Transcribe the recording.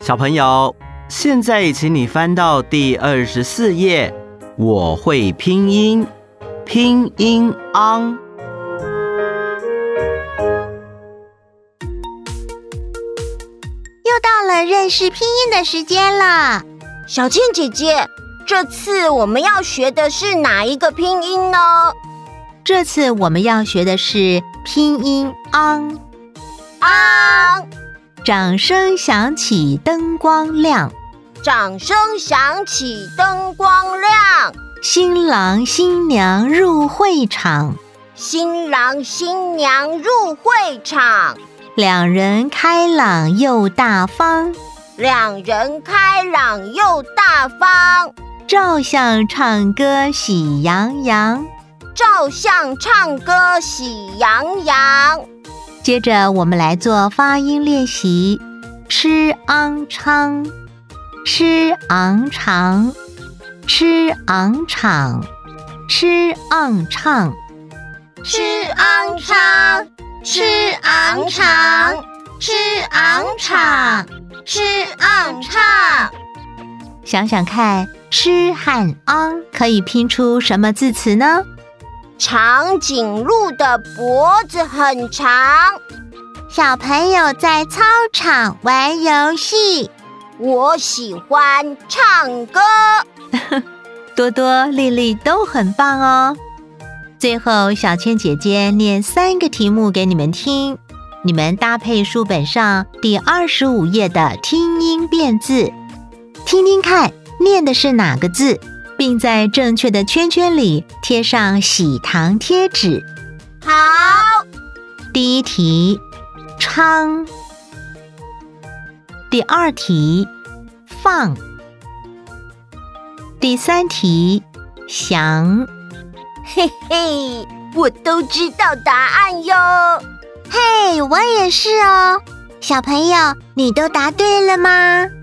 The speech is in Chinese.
小朋友，现在请你翻到第24页，我会拼音，拼音 on。 又到了认识拼音的时间了。 小倩姐姐，这次我们要学的是哪一个拼音呢？ 这次我们要学的是拼音 on。掌声响起，灯光亮。 掌声响起，灯光亮。 新郎新娘入会场。 新郎新娘入会场。 两人开朗又大方。 两人开朗又大方。 照相唱歌喜洋洋。 照相唱歌喜洋洋。 接着我们来做发音练习。吃昂唱，吃昂长，吃昂场，吃昂唱， 吃昂唱，吃昂长，吃昂场，吃昂唱。 想想看，吃和昂可以拼出什么字词呢？ 长颈鹿的脖子很长。 小朋友在操场玩游戏。 我喜欢唱歌。 多多、丽丽都很棒哦。最后，小倩姐姐念3个题目给你们听，你们搭配书本上第25页的听音辨字，听听看念的是哪个字，并在正确的圈圈里贴上喜糖贴纸。 好。 第一题，昌。第二题，放。第3题，翔。 嘿嘿，我都知道答案哟。 嘿，我也是哦。小朋友，你都答对了吗？